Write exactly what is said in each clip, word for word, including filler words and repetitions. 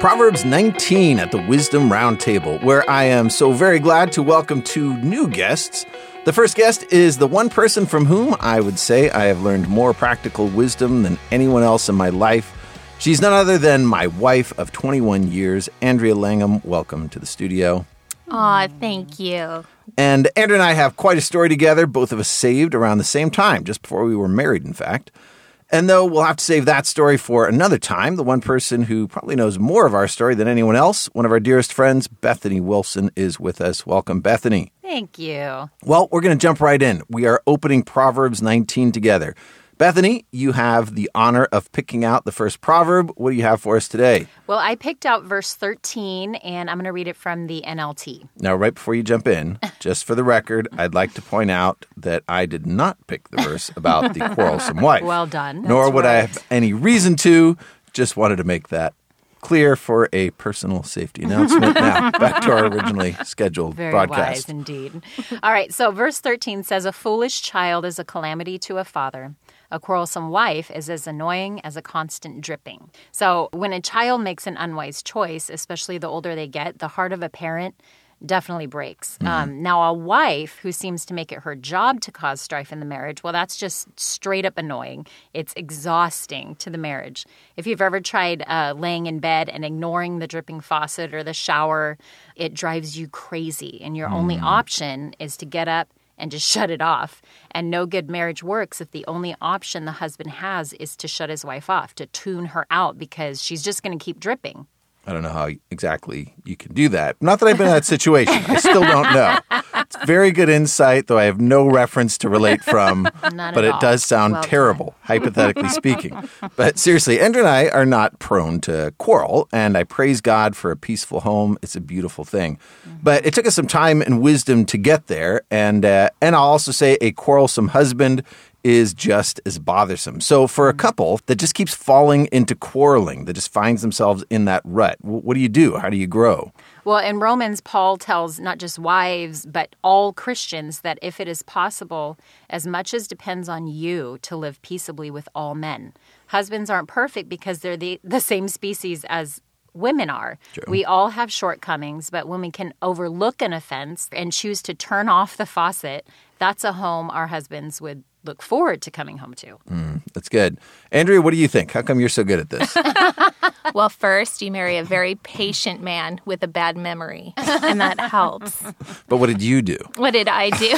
Proverbs nineteen at the Wisdom Roundtable, where I am so very glad to welcome two new guests. The first guest is the one person from whom I would say I have learned more practical wisdom than anyone else in my life. She's none other than my wife of twenty-one years, Andrea Langham. Welcome to the studio. Aw, thank you. And Andrea and I have quite a story together, both of us saved around the same time, just before we were married, in fact. And though we'll have to save that story for another time, the one person who probably knows more of our story than anyone else, one of our dearest friends, Bethany Wilson, is with us. Welcome, Bethany. Thank you. Well, we're going to jump right in. We are opening Proverbs nineteen together. Bethany, you have the honor of picking out the first proverb. What do you have for us today? Well, I picked out verse thirteen, and I'm going to read it from the N L T. Now, right before you jump in, just for the record, I'd like to point out that I did not pick the verse about the quarrelsome wife. Well done. Nor That's would right. I have any reason to. Just wanted to make that clear for a personal safety announcement. Now, back to our originally scheduled Very broadcast. wise indeed. All right, so verse thirteen says, "A foolish child is a calamity to a father. A quarrelsome wife is as annoying as a constant dripping." So when a child makes an unwise choice, especially the older they get, the heart of a parent definitely breaks. Mm-hmm. Um, now, a wife who seems to make it her job to cause strife in the marriage, well, that's just straight up annoying. It's exhausting to the marriage. If you've ever tried uh, laying in bed and ignoring the dripping faucet or the shower, it drives you crazy. And your mm-hmm. only option is to get up and just shut it off. And no good marriage works if the only option the husband has is to shut his wife off, to tune her out, because she's just going to keep dripping. I don't know how exactly you can do that. Not that I've been in that situation. I still don't know. It's very good insight, though I have no reference to relate from. Not but at it all. does sound Well terrible, done. hypothetically speaking. But seriously, Andrew and I are not prone to quarrel, and I praise God for a peaceful home. It's a beautiful thing. Mm-hmm. But it took us some time and wisdom to get there. And, uh, and I'll also say a quarrelsome husband is just as bothersome. So for a couple that just keeps falling into quarreling, that just finds themselves in that rut, what do you do? How do you grow? Well, in Romans, Paul tells not just wives, but all Christians that if it is possible, as much as depends on you, to live peaceably with all men. Husbands aren't perfect because they're the, the same species as women are. True. We all have shortcomings, but when we can overlook an offense and choose to turn off the faucet, that's a home our husbands would look forward to coming home to. Mm, that's good. Andrea, what do you think? How come you're so good at this? Well, first, you marry a very patient man with a bad memory, and that helps. But what did you do? What did I do?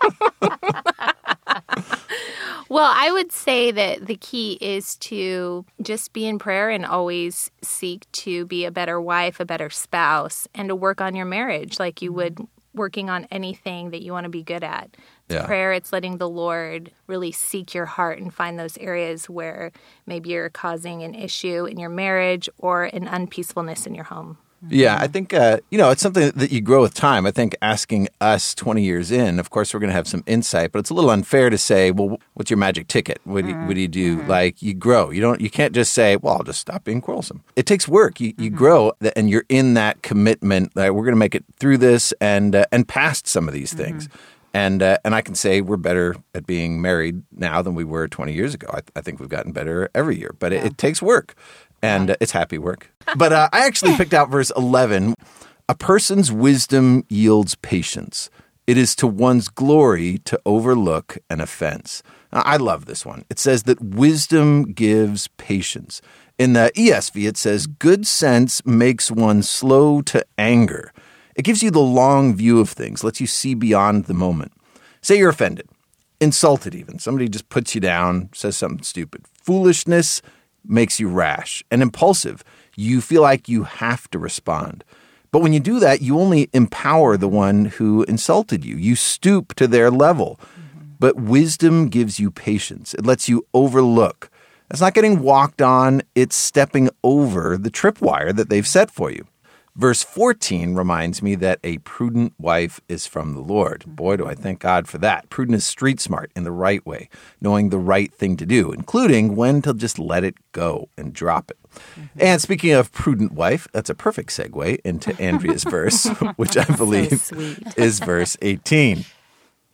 Well, I would say that the key is to just be in prayer and always seek to be a better wife, a better spouse, and to work on your marriage like you would working on anything that you want to be good at. It's Yeah. prayer, it's letting the Lord really seek your heart and find those areas where maybe you're causing an issue in your marriage or an unpeacefulness in your home. Yeah, I think, uh, you know, it's something that you grow with time. I think asking us twenty years in, of course, we're going to have some insight, but it's a little unfair to say, well, what's your magic ticket? What do you, what do, you do? Mm-hmm. Like, you grow. You don't. You can't just say, well, I'll just stop being quarrelsome. It takes work. You, you mm-hmm. grow, and you're in that commitment. Like, we're going to make it through this and uh, and past some of these things. Mm-hmm. And uh, and I can say we're better at being married now than we were twenty years ago. I, I think we've gotten better every year, but it, yeah. it takes work. And uh, it's happy work. But uh, I actually picked out verse eleven. A person's wisdom yields patience. It is to one's glory to overlook an offense. Now, I love this one. It says that wisdom gives patience. In the E S V, it says, good sense makes one slow to anger. It gives you the long view of things, lets you see beyond the moment. Say you're offended, insulted even. Somebody just puts you down, says something stupid. Foolishness makes you rash and impulsive. You feel like you have to respond. But when you do that, you only empower the one who insulted you. You stoop to their level. Mm-hmm. But wisdom gives you patience. It lets you overlook. It's not getting walked on. It's stepping over the tripwire that they've set for you. Verse fourteen reminds me that a prudent wife is from the Lord. Boy, do I thank God for that. Prudent is street smart in the right way, knowing the right thing to do, including when to just let it go and drop it. Mm-hmm. And speaking of prudent wife, that's a perfect segue into Andrea's verse, which I believe so is verse eighteen.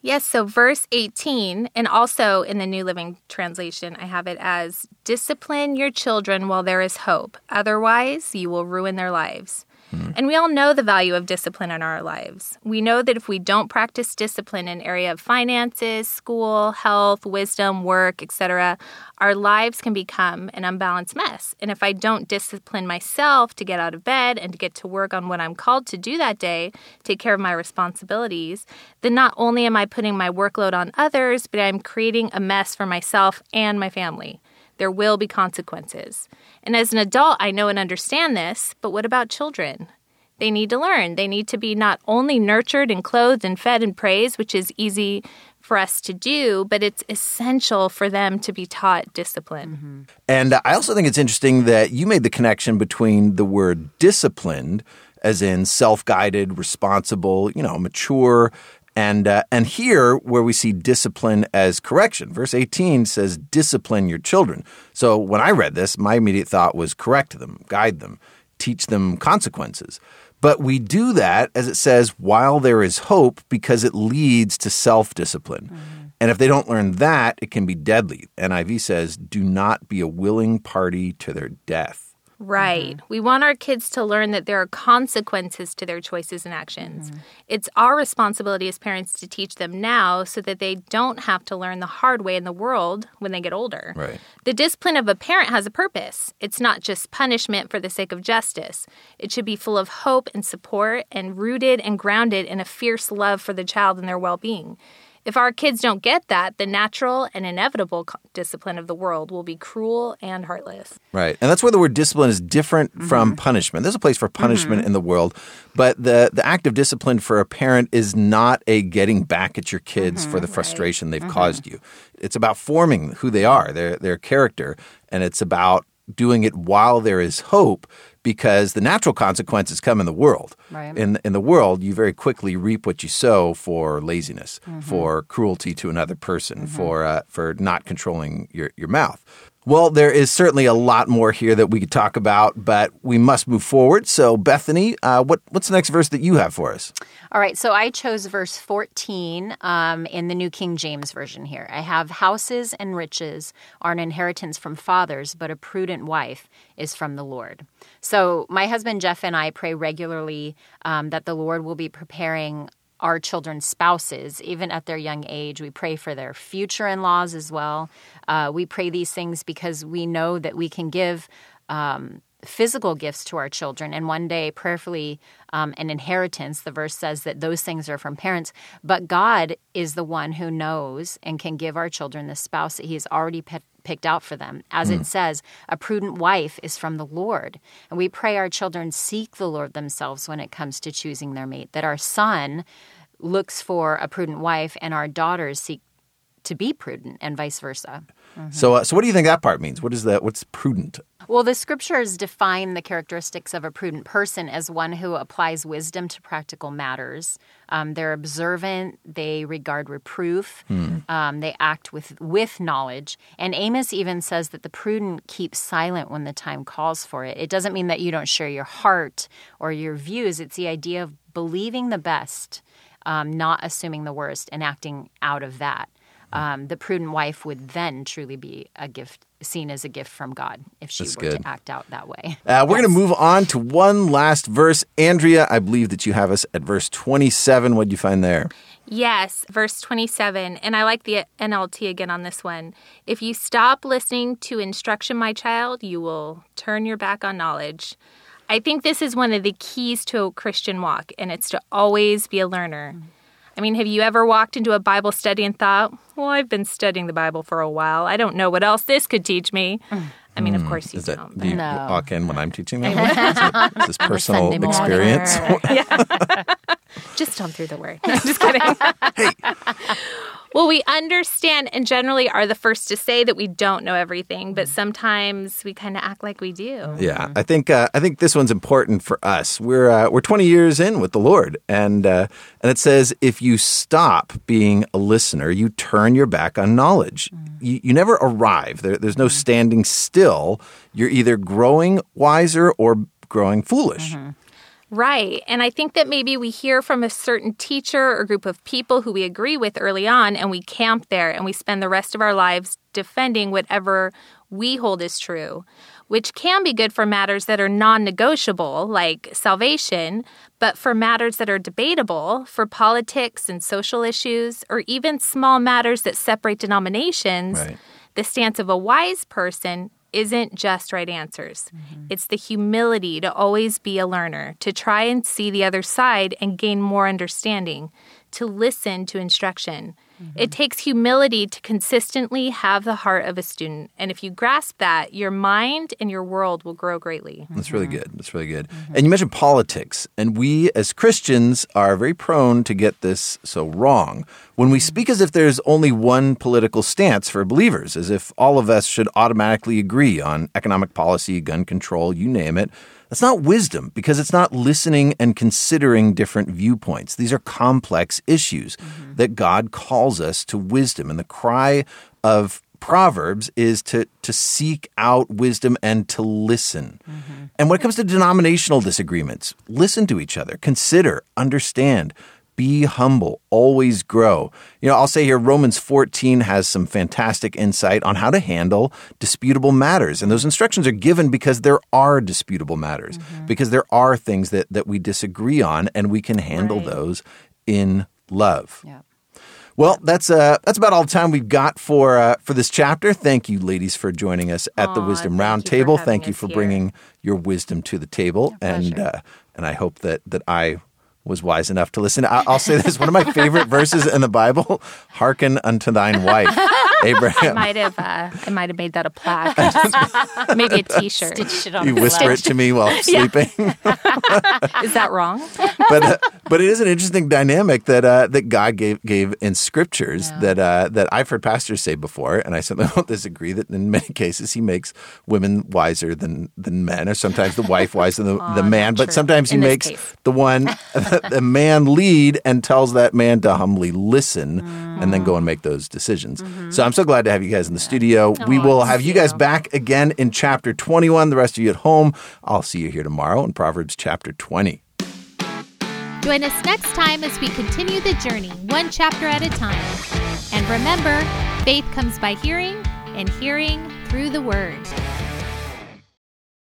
Yes, so verse eighteen, and also in the New Living Translation, I have it as, discipline your children while there is hope. Otherwise, you will ruin their lives. And we all know the value of discipline in our lives. We know that if we don't practice discipline in area of finances, school, health, wisdom, work, et cetera, our lives can become an unbalanced mess. And if I don't discipline myself to get out of bed and to get to work on what I'm called to do that day, take care of my responsibilities, then not only am I putting my workload on others, but I'm creating a mess for myself and my family. There will be consequences. And as an adult, I know and understand this, but what about children? They need to learn. They need to be not only nurtured and clothed and fed and praised, which is easy for us to do, but it's essential for them to be taught discipline. Mm-hmm. And I also think it's interesting that you made the connection between the word disciplined, as in self-guided, responsible, you know, mature, And uh, and here, where we see discipline as correction, verse eighteen says, discipline your children. So when I read this, my immediate thought was correct them, guide them, teach them consequences. But we do that, as it says, while there is hope, because it leads to self-discipline. Mm-hmm. And if they don't learn that, it can be deadly. N I V says, do not be a willing party to their death. Right. Mm-hmm. We want our kids to learn that there are consequences to their choices and actions. Mm-hmm. It's our responsibility as parents to teach them now so that they don't have to learn the hard way in the world when they get older. Right. The discipline of a parent has a purpose. It's not just punishment for the sake of justice. It should be full of hope and support and rooted and grounded in a fierce love for the child and their well-being. If our kids don't get that, the natural and inevitable discipline of the world will be cruel and heartless. Right. And that's where the word discipline is different mm-hmm. from punishment. There's a place for punishment mm-hmm. in the world, but the, the act of discipline for a parent is not a getting back at your kids mm-hmm. for the frustration right. they've mm-hmm. caused you. It's about forming who they are, their their character, and it's about doing it while there is hope, because the natural consequences come in the world. Right. In in the world, you very quickly reap what you sow for laziness, mm-hmm. for cruelty to another person, mm-hmm. for uh, for not controlling your, your mouth. Well, there is certainly a lot more here that we could talk about, but we must move forward. So, Bethany, uh, what what's the next verse that you have for us? All right, so I chose verse fourteen um, in the New King James Version here. I have, houses and riches are an inheritance from fathers, but a prudent wife is from the Lord. So my husband Jeff and I pray regularly um, that the Lord will be preparing our children's spouses, even at their young age. We pray for their future in-laws as well. Uh, we pray these things because we know that we can give um, physical gifts to our children, and one day, prayerfully, um, an inheritance. The verse says that those things are from parents, but God is the one who knows and can give our children the spouse that He has already pe- picked out for them. As mm. it says, a prudent wife is from the Lord. And we pray our children seek the Lord themselves when it comes to choosing their mate, that our son looks for a prudent wife and our daughters seek to be prudent, and vice versa. Mm-hmm. So, uh, so what do you think that part means? What is that? What's prudent? Well, the scriptures define the characteristics of a prudent person as one who applies wisdom to practical matters. Um, they're observant. They regard reproof. Hmm. Um, they act with with knowledge. And Amos even says that the prudent keep silent when the time calls for it. It doesn't mean that you don't share your heart or your views. It's the idea of believing the best, um, not assuming the worst, and acting out of that. Um, the prudent wife would then truly be a gift, seen as a gift from God if she That's were good. to act out that way. Uh, we're yes. going to move on to one last verse. Andrea, I believe that you have us at verse twenty-seven. What did you find there? Yes, verse twenty-seven. And I like the N L T again on this one. If you stop listening to instruction, my child, you will turn your back on knowledge. I think this is one of the keys to a Christian walk, and it's to always be a learner. Mm-hmm. I mean, have you ever walked into a Bible study and thought, well, I've been studying the Bible for a while. I don't know what else this could teach me. I mean, of course you Is that, don't. Do you No. walk in when I'm teaching that? Is, it, is this personal Sunday experience? Yeah. Just don't through the word. No, just kidding. Hey. Well, we understand and generally are the first to say that we don't know everything, but sometimes we kind of act like we do. Yeah, I think uh, I think this one's important for us. We're uh, we're twenty years in with the Lord, and uh, and it says if you stop being a listener, you turn your back on knowledge. Mm. You, you never arrive. There, there's no standing still. You're either growing wiser or growing foolish. Mm-hmm. Right. And I think that maybe we hear from a certain teacher or group of people who we agree with early on, and we camp there and we spend the rest of our lives defending whatever we hold is true, which can be good for matters that are non-negotiable, like salvation, but for matters that are debatable, for politics and social issues, or even small matters that separate denominations, Right. the stance of a wise person isn't just right answers. Mm-hmm. It's the humility to always be a learner, to try and see the other side and gain more understanding, to listen to instruction. Mm-hmm. It takes humility to consistently have the heart of a student. And if you grasp that, your mind and your world will grow greatly. That's really good. That's really good. Mm-hmm. And you mentioned politics. And we as Christians are very prone to get this so wrong. When we speak as if there's only one political stance for believers, as if all of us should automatically agree on economic policy, gun control, you name it, that's not wisdom, because it's not listening and considering different viewpoints. These are complex issues mm-hmm. that God calls us to wisdom. And the cry of Proverbs is to, to seek out wisdom and to listen. Mm-hmm. And when it comes to denominational disagreements, listen to each other, consider, understand, be humble, always grow. You know, I'll say here, Romans fourteen has some fantastic insight on how to handle disputable matters. And those instructions are given because there are disputable matters, mm-hmm. because there are things that, that we disagree on, and we can handle right. those in love. Yeah. Well, that's uh, that's about all the time we've got for uh, for this chapter. Thank you, ladies, for joining us at Aww, the Wisdom thank you Roundtable. for Thank having you us for here. bringing your wisdom to the table, A and pleasure. uh, and I hope that that I was wise enough to listen. I- I'll say this: one of my favorite verses in the Bible: "Hearken unto thine wife, I Abraham." might have, uh, I might have made that a plaque, just maybe a T-shirt. Stitched it on You the whisper left. it to me while I'm sleeping. Is that wrong? but uh, but it is an interesting dynamic that uh, that God gave gave in scriptures Yeah. that uh, that I've heard pastors say before, and I certainly don't disagree that in many cases He makes women wiser than than men, or sometimes the wife wiser than the, Aw, the man. not But true. sometimes He In this makes case. the one the man lead and tells that man to humbly listen and then go and make those decisions. Mm-hmm. So I'm so glad to have you guys in the studio. we Aw, will thank have you guys you. back again in chapter twenty-one. The rest of you at home, I'll see you here tomorrow in Proverbs chapter twenty. Join us next time as we continue the journey, one chapter at a time. And remember, faith comes by hearing, and hearing through the Word.